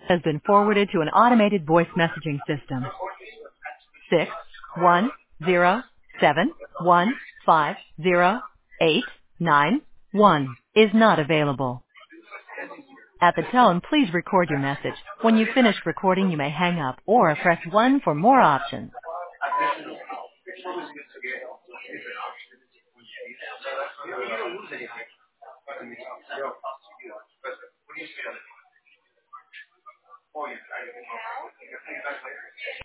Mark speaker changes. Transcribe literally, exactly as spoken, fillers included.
Speaker 1: has been forwarded to an automated voice messaging system. Six one zero seven one five zero eight nine one is not available. At the tone, please record your message. When you've finished recording, you may hang up or press one for more options.